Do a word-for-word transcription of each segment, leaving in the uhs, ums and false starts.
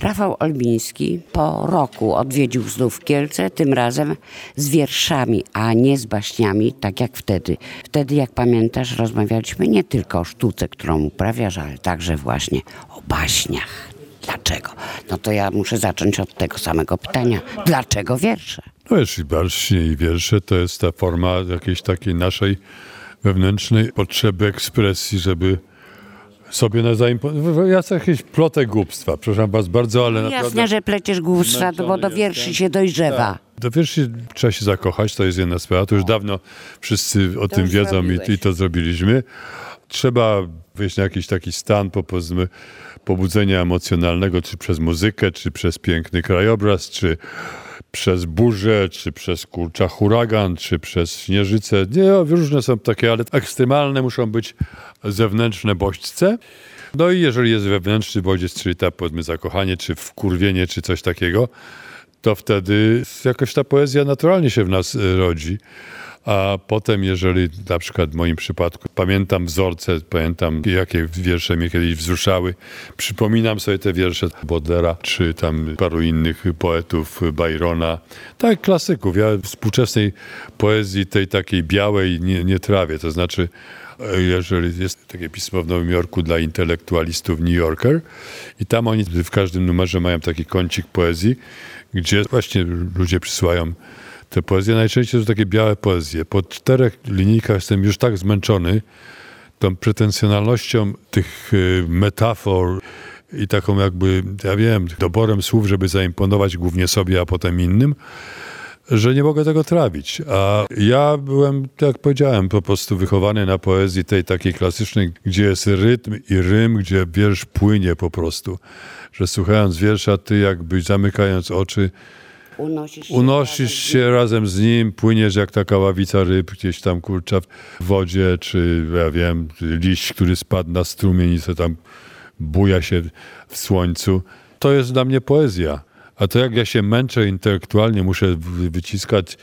Rafał Olbiński po roku odwiedził znów Kielce, tym razem z wierszami, a nie z baśniami, tak jak wtedy. Wtedy, jak pamiętasz, rozmawialiśmy nie tylko o sztuce, którą uprawiasz, ale także właśnie o baśniach. Dlaczego? No to ja muszę zacząć od tego samego pytania. Dlaczego wiersze? No jeśli baśnie i wiersze to jest ta forma jakiejś takiej naszej wewnętrznej potrzeby ekspresji, żeby sobie na zaimponować. Ja chcę jakieś plotę głupstwa, przepraszam was bardzo, ale Jasne, naprawdę... że pleciesz głupstwa, bo do wierszy jestem. się dojrzewa. Tak. Do wierszy trzeba się zakochać, to jest jedna sprawa. To już dawno wszyscy o To tym już wiedzą i, i to zrobiliśmy. Trzeba wejść na jakiś taki stan, powiedzmy, pobudzenia emocjonalnego, czy przez muzykę, czy przez piękny krajobraz, czy przez burzę, czy przez kurcza huragan, czy przez śnieżycę. Nie, różne są takie, ale ekstremalne muszą być zewnętrzne bodźce. No i jeżeli jest wewnętrzny bodziec, czyli ta, powiedzmy, zakochanie, czy wkurwienie, czy coś takiego, to wtedy jakoś ta poezja naturalnie się w nas rodzi. A potem, jeżeli na przykład w moim przypadku pamiętam wzorce, pamiętam jakie wiersze mnie kiedyś wzruszały, przypominam sobie te wiersze Baudelaira, czy tam paru innych poetów, Byrona, tak, klasyków. Ja współczesnej poezji tej takiej białej nie, nie trawię, to znaczy jeżeli jest takie pismo w Nowym Jorku dla intelektualistów New Yorker i tam oni w każdym numerze mają taki kącik poezji, gdzie właśnie ludzie przysyłają te poezje. Najczęściej są takie białe poezje. Po czterech linijkach jestem już tak zmęczony tą pretensjonalnością tych metafor i taką jakby, ja wiem, doborem słów, żeby zaimponować głównie sobie, a potem innym, że nie mogę tego trawić. A ja byłem, tak jak powiedziałem, po prostu wychowany na poezji tej takiej klasycznej, gdzie jest rytm i rym, gdzie wiersz płynie po prostu. Że słuchając wiersza, ty jakby zamykając oczy, Unosisz się, unosisz razem, się razem z nim, płyniesz jak taka ławica ryb gdzieś tam, kurcza, w wodzie, czy ja wiem, liść, który spadł na strumień i co tam buja się w słońcu. To jest dla mnie poezja. A to jak ja się męczę intelektualnie, muszę wyciskać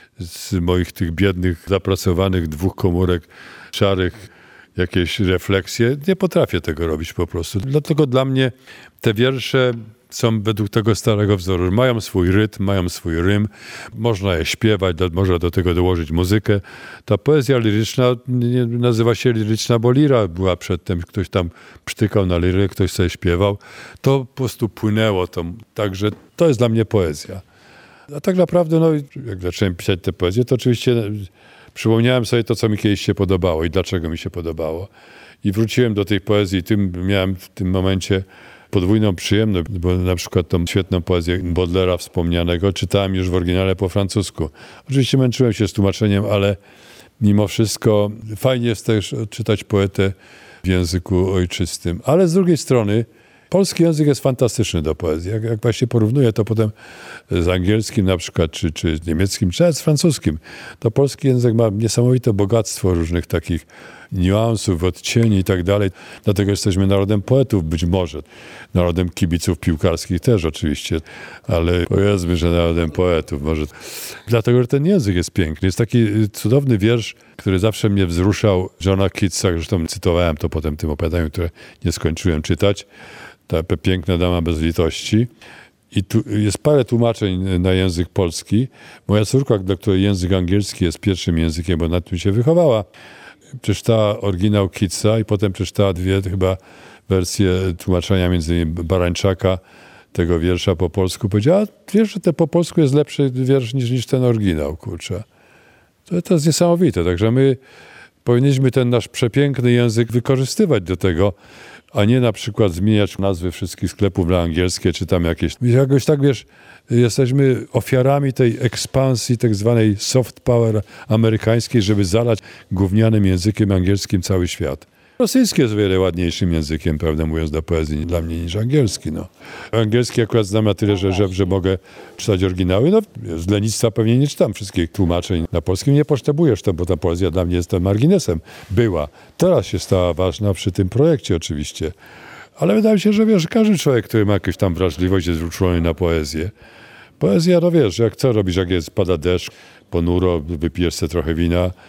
z moich tych biednych, zapracowanych dwóch komórek szarych jakieś refleksje, nie potrafię tego robić po prostu. Dlatego dla mnie te wiersze są według tego starego wzoru. Mają swój rytm, mają swój rym, można je śpiewać, do, można do tego dołożyć muzykę. Ta poezja liryczna nie nazywa się liryczna, bo lira była przedtem, ktoś tam przytykał na lirę, ktoś sobie śpiewał. To po prostu płynęło. To, także to jest dla mnie poezja. A tak naprawdę, no, jak zacząłem pisać tę poezję, to oczywiście przypomniałem sobie to, co mi kiedyś się podobało i dlaczego mi się podobało. I wróciłem do tej poezji. Tym miałem w tym momencie podwójną przyjemność, bo na przykład tą świetną poezję Baudelaira wspomnianego czytałem już w oryginale po francusku. Oczywiście męczyłem się z tłumaczeniem, ale mimo wszystko fajnie jest też czytać poetę w języku ojczystym. Ale z drugiej strony polski język jest fantastyczny do poezji. Jak, jak właśnie porównuję to potem z angielskim na przykład, czy, czy z niemieckim, czy nawet z francuskim, to polski język ma niesamowite bogactwo różnych takich niuansów, odcieni i tak dalej. Dlatego jesteśmy narodem poetów być może. Narodem kibiców piłkarskich też oczywiście, ale powiedzmy, że narodem poetów może. Dlatego, że ten język jest piękny. Jest taki cudowny wiersz, który zawsze mnie wzruszał, Johna Keatsa, zresztą cytowałem to potem w tym opowiadaniu, które nie skończyłem czytać. Ta piękna dama bez litości. I tu jest parę tłumaczeń na język polski. Moja córka, dla której język angielski jest pierwszym językiem, bo na tym się wychowała, przeczytała oryginał Keatsa i potem przeczytała dwie chyba wersje tłumaczenia, między innymi Barańczaka, tego wiersza po polsku. Powiedziała, wiesz, że ten po polsku jest lepszy wiersz niż, niż ten oryginał, kurczę. To, to jest niesamowite. Także my powinniśmy ten nasz przepiękny język wykorzystywać do tego, a nie na przykład zmieniać nazwy wszystkich sklepów na angielskie, czy tam jakieś. Jakoś tak, wiesz, jesteśmy ofiarami tej ekspansji tak zwanej soft power amerykańskiej, żeby zalać gównianym językiem angielskim cały świat. Rosyjski jest o wiele ładniejszym językiem, prawdę mówiąc, do poezji dla mnie niż angielski. No. Angielski akurat znam na tyle, że, że, że mogę czytać oryginały. No, z lenistwa pewnie nie czytam wszystkich tłumaczeń. Na polskim nie potrzebujesz to, bo ta poezja dla mnie jest tam marginesem. Była. Teraz się stała ważna przy tym projekcie oczywiście. Ale wydaje mi się, że wiesz, każdy człowiek, który ma jakąś tam wrażliwość, jest uczulony na poezję. Poezja, no wiesz, jak co robisz, jak jest, pada deszcz, ponuro, wypijesz sobie trochę wina,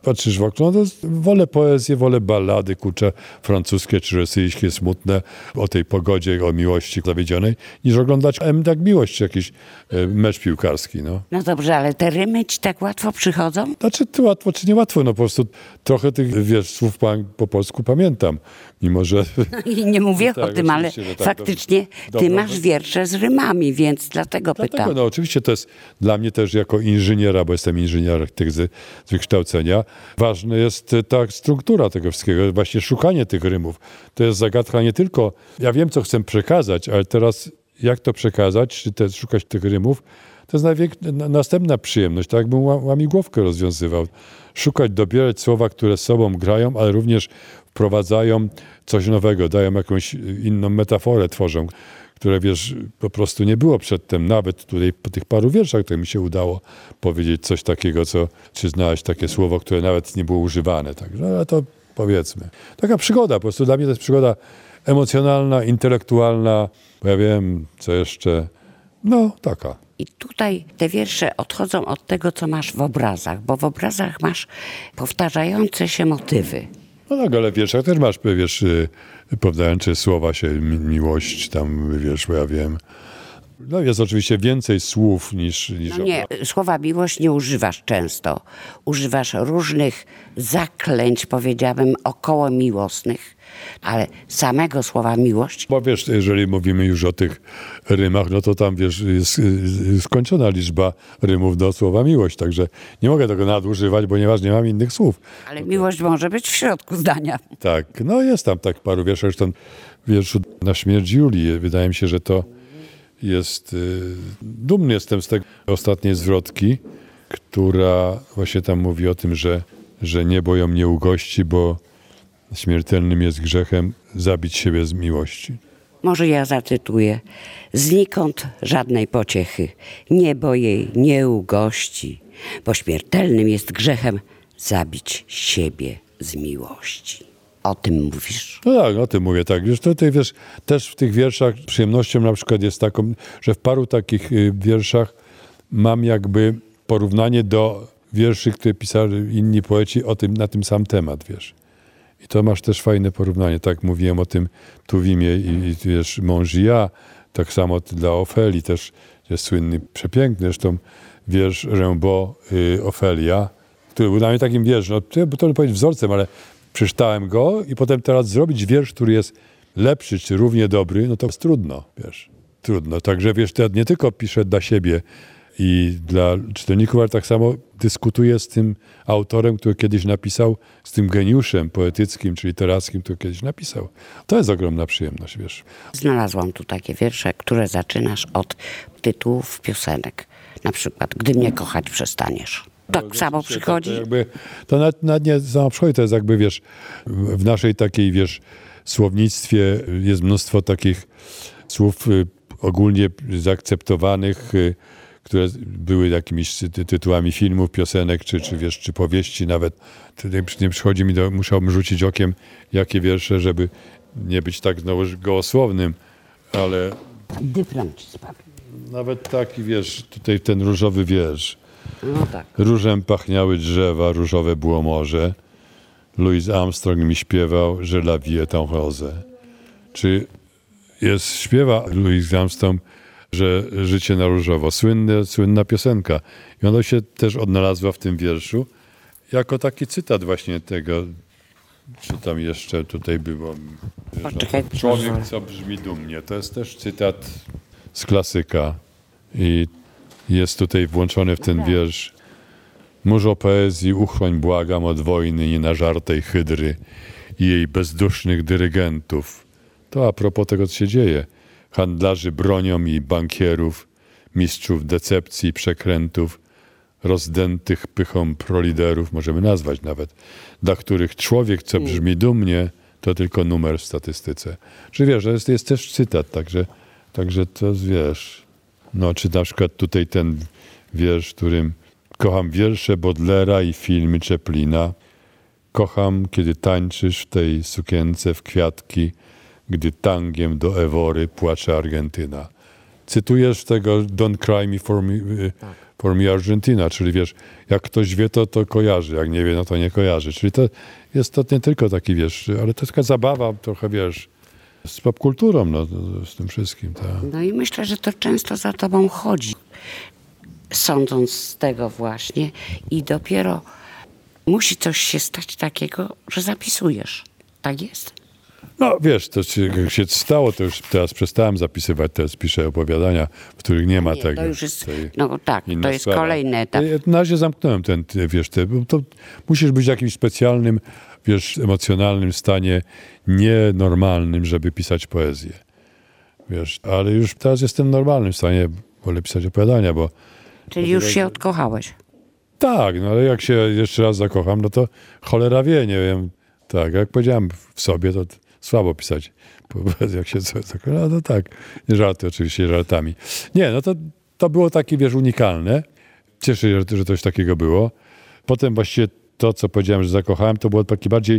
patrzysz w okno, no to wolę poezję, wolę ballady, kurczę, francuskie czy rosyjskie, smutne, o tej pogodzie, o miłości zawiedzionej, niż oglądać em, tak miłość, jakiś e, mecz piłkarski, no. No dobrze, ale te rymy ci tak łatwo przychodzą? Znaczy, to łatwo czy niełatwo, no po prostu trochę tych, wiesz, słów po, po polsku pamiętam, mimo że... I nie mówię Tak, o tym, ale oczywiście, że tak, faktycznie dobrze. ty Dobra, masz no. wiersze z rymami, więc dlatego Dlatego, pytam. no oczywiście to jest dla mnie też jako inżyniera, bo jestem inżynierem tych z, z wykształcenia, ważna jest ta struktura tego wszystkiego, właśnie szukanie tych rymów. To jest zagadka nie tylko, ja wiem, co chcę przekazać, ale teraz jak to przekazać, czy też szukać tych rymów, to jest najwięk- na, następna przyjemność, tak jakbym ła- łamigłówkę rozwiązywał. Szukać, dobierać słowa, które z sobą grają, ale również wprowadzają coś nowego, dają jakąś inną metaforę, tworzą, które, wiesz, po prostu nie było przedtem. Nawet tutaj po tych paru wierszach, które mi się udało powiedzieć coś takiego, co, czy znaleźć takie słowo, które nawet nie było używane. Także, ale to powiedzmy. Taka przygoda, po prostu dla mnie to jest przygoda emocjonalna, intelektualna, bo ja wiem, co jeszcze, no taka. I tutaj te wiersze odchodzą od tego, co masz w obrazach, bo w obrazach masz powtarzające się motywy. No tak, ale w wierszach też masz, wiesz, y, powtarzające słowa się, mi, miłość tam, wiesz, bo ja wiem. No jest oczywiście więcej słów niż... niż No nie, słowa miłość nie używasz często. Używasz różnych zaklęć, powiedziałabym, około miłosnych, ale samego słowa miłość Bo wiesz, jeżeli mówimy już o tych rymach, no to tam, wiesz, jest y, skończona liczba rymów do słowa miłość, także nie mogę tego nadużywać, ponieważ nie mam innych słów. ale miłość może być w środku zdania. Tak, no jest tam tak paru wierszy, zresztą wierszu na śmierć Julii. Wydaje mi się, że to jest... Y, dumny jestem z tej ostatniej zwrotki, która właśnie tam mówi o tym, że, że niebo ją nie ugości, bo śmiertelnym jest grzechem zabić siebie z miłości. Może ja zacytuję. Znikąd żadnej pociechy, niebo jej nie ugości, bo śmiertelnym jest grzechem zabić siebie z miłości. O tym mówisz. No tak, o tym mówię, tak. Wiesz, tutaj, wiesz, też w tych wierszach przyjemnością na przykład jest taką, że w paru takich y, wierszach mam jakby porównanie do wierszy, które pisali inni poeci o tym, na tym sam temat, wiesz. I to masz też fajne porównanie. Tak mówiłem o tym Tuwimie i, i wiesz, Mąż i ja. Tak samo dla Ofelii też jest słynny, przepiękny zresztą wiersz Rimbaud, y, Ofelia, który był dla mnie takim wierszem, no, to, to powiedzieć wzorcem, ale przeczytałem go i potem teraz zrobić wiersz, który jest lepszy czy równie dobry, no to jest trudno, wiesz, trudno. Także wiesz, to ja nie tylko piszę dla siebie i dla czytelników, ale tak samo dyskutuję z tym autorem, który kiedyś napisał, z tym geniuszem poetyckim czy literackim, który kiedyś napisał. To jest ogromna przyjemność, wiesz. Znalazłam tu takie wiersze, które zaczynasz od tytułów piosenek. Na przykład, gdy mnie kochać przestaniesz. Tak samo przychodzi. To, jakby, to nawet, nawet nie samo przychodzi, to jest jakby, wiesz, w naszej takiej, wiesz, słownictwie jest mnóstwo takich słów y, ogólnie zaakceptowanych, y, które były jakimiś ty, tytułami filmów, piosenek, czy, czy, wiesz, czy powieści nawet. Tutaj nie przychodzi mi do, musiałbym rzucić okiem, jakie wiersze, żeby nie być tak znowu gołosłownym, ale Dyplom ci sprawi. nawet taki, wiesz, tutaj ten różowy wiersz. No tak. Różem pachniały drzewa, różowe było morze. Louis Armstrong mi śpiewał, że la vie est en rose. Czy jest, śpiewa Louis Armstrong, że życie na różowo. Słynne, słynna piosenka. I ona się też odnalazła w tym wierszu jako taki cytat właśnie tego, czy tam jeszcze tutaj było. Poczekaj, Że człowiek, co brzmi dumnie. To jest też cytat z klasyka. I jest tutaj włączony w ten wiersz. Murzo poezji, uchroń błagam od wojny nienażartej hydry i jej bezdusznych dyrygentów. To a propos tego, co się dzieje. Handlarzy bronią i bankierów, mistrzów decepcji i przekrętów, rozdętych pychą proliderów, możemy nazwać nawet, dla których człowiek, co brzmi dumnie, to tylko numer w statystyce. Czy wiesz, jest, jest też cytat, także, także to wiesz. No, czy na przykład tutaj ten wiersz, którym kocham wiersze Bodlera i filmy Chaplina. Kocham, kiedy tańczysz w tej sukience w kwiatki, gdy tangiem do Ewory płacze Argentyna. Cytujesz tego Don't cry me for me, For me Argentina, czyli wiesz, jak ktoś wie, to, to kojarzy, jak nie wie, no to nie kojarzy. Czyli to jest to nie tylko taki, wiesz, ale to taka zabawa trochę, wiesz, z popkulturą, no, z tym wszystkim. Tak. No i myślę, że to często za tobą chodzi, sądząc z tego właśnie i dopiero musi coś się stać takiego, że zapisujesz. Tak jest? No wiesz, to się, jak się stało, to już teraz przestałem zapisywać, teraz piszę opowiadania, w których nie ma Nie, tego. to już jest, tej- no tak, inna to jest sprawa. kolejny etap. Ja na razie zamknąłem ten, ty- wiesz, ty, bo to musisz być w jakimś specjalnym, wiesz, emocjonalnym stanie, nienormalnym, żeby pisać poezję. Wiesz, ale już teraz jestem w normalnym stanie, wolę pisać opowiadania, bo Czyli już się odkochałeś. tak, no ale jak się jeszcze raz zakocham, no to cholera wie, nie wiem. Tak, jak powiedziałem w sobie, to t- słabo pisać. Bo jak się coś zakocha, no to tak. Nie żarty, oczywiście żartami. Nie, no to, to było takie, wiesz, unikalne. Cieszę się, że, że coś takiego było. Potem właściwie to, co powiedziałem, że zakochałem, to było taki bardziej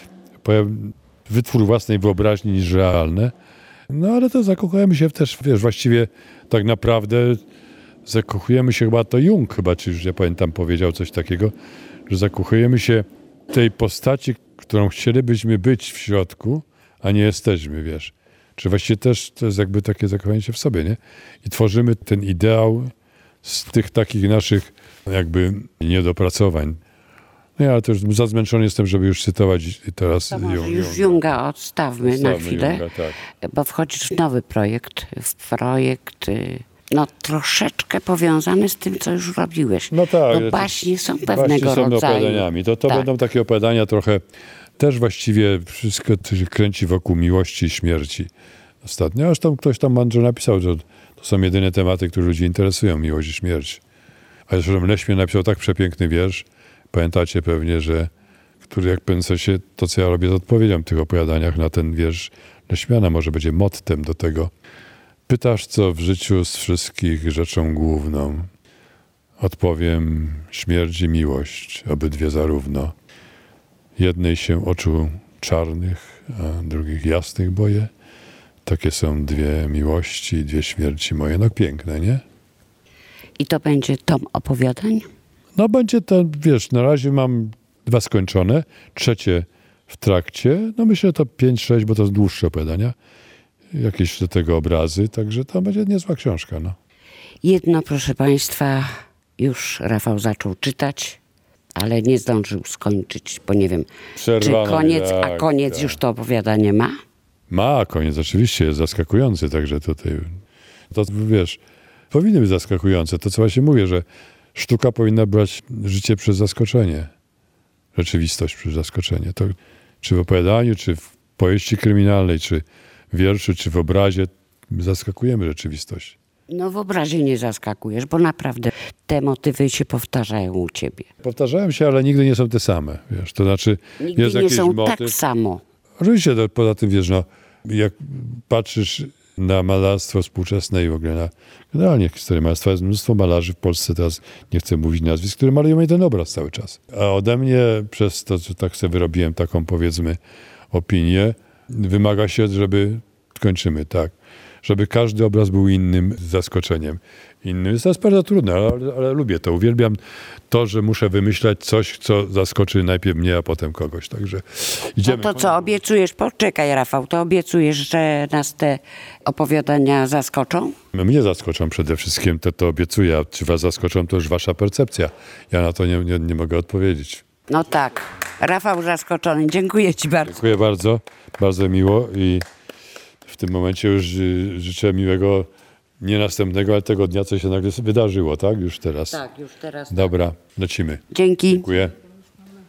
powiem, wytwór własnej wyobraźni niż realne. No ale to zakochujemy się też, wiesz, właściwie tak naprawdę zakochujemy się chyba, to Jung chyba, czy już ja pamiętam, powiedział coś takiego, że zakochujemy się tej postaci, którą chcielibyśmy być w środku, a nie jesteśmy, wiesz. Czy właściwie też to jest jakby takie zakochanie się w sobie, nie? I tworzymy ten ideał z tych takich naszych jakby niedopracowań. No ja też za zmęczony jestem, żeby już cytować teraz To może Jung- już Junga. Junga odstawmy na Odstawmy chwilę, Junga, tak. bo wchodzisz w nowy projekt, w projekt y, no troszeczkę powiązany z tym, co już robiłeś. No tak. Bo baśnie są pewnego Baśnie są rodzaju. opowiadaniami. To, to Tak. będą takie opowiadania trochę, też właściwie wszystko to się kręci wokół miłości i śmierci. Ostatnio, zresztą ktoś tam mądrze napisał, że to są jedyne tematy, które ludzi interesują, miłość i śmierć. A zresztą Leśmian napisał tak przepiękny wiersz, pamiętacie pewnie, że który jak pędzę się, to co ja robię z odpowiedzią w tych opowiadaniach na ten wiersz Leśmiana może będzie mottem do tego. Pytasz, co w życiu z wszystkich rzeczą główną. Odpowiem, śmierć i miłość, obydwie zarówno. Jednej się oczu czarnych, a drugich jasnych boję. Takie są dwie miłości i dwie śmierci moje. No piękne, nie? I to będzie tom opowiadań? No będzie to, wiesz, na razie mam dwa skończone, trzecie w trakcie. No myślę, to pięć, sześć, bo to dłuższe opowiadania. Jakieś do tego obrazy, także to będzie niezła książka, no. Jedno, proszę Państwa, już Rafał zaczął czytać, ale nie zdążył skończyć, bo nie wiem, Przerwane, czy koniec, a tak, koniec tak. już to opowiadanie ma? Ma koniec, oczywiście jest zaskakujący, także tutaj, to wiesz, powinny być zaskakujące. To co właśnie mówię, że sztuka powinna brać życie przez zaskoczenie. Rzeczywistość przez zaskoczenie. To czy w opowiadaniu, czy w powieści kryminalnej, czy w wierszu, czy w obrazie zaskakujemy rzeczywistość. No w obrazie nie zaskakujesz, bo naprawdę te motywy się powtarzają u ciebie. Powtarzają się, ale nigdy nie są te same, wiesz, to znaczy Nigdy jest nie jakiś są motyw. tak samo. Oczywiście, to, poza tym, wiesz, no, jak patrzysz na malarstwo współczesne i w ogóle na generalnie historię malarstwa, jest mnóstwo malarzy w Polsce, teraz nie chcę mówić nazwisk, które malują mi ten obraz cały czas. A ode mnie, przez to, że tak sobie wyrobiłem taką, powiedzmy, opinię, wymaga się, żeby, kończymy, tak, żeby każdy obraz był innym zaskoczeniem. Innym. To jest bardzo trudne, ale, ale, ale lubię to. Uwielbiam to, że muszę wymyślać coś, co zaskoczy najpierw mnie, a potem kogoś. Także idziemy. No to co, obiecujesz? Poczekaj, Rafał, to obiecujesz, że nas te opowiadania zaskoczą? Mnie zaskoczą przede wszystkim, to to obiecuję. A czy was zaskoczą, to już wasza percepcja. Ja na to nie, nie, nie mogę odpowiedzieć. No tak. Rafał zaskoczony. Dziękuję ci bardzo. Dziękuję bardzo. Bardzo miło i w tym momencie już y, życzę miłego, nie następnego, ale tego dnia, co się nagle wydarzyło, tak? Już teraz. Tak, już teraz. Dobra, lecimy. Dzięki. Dziękuję.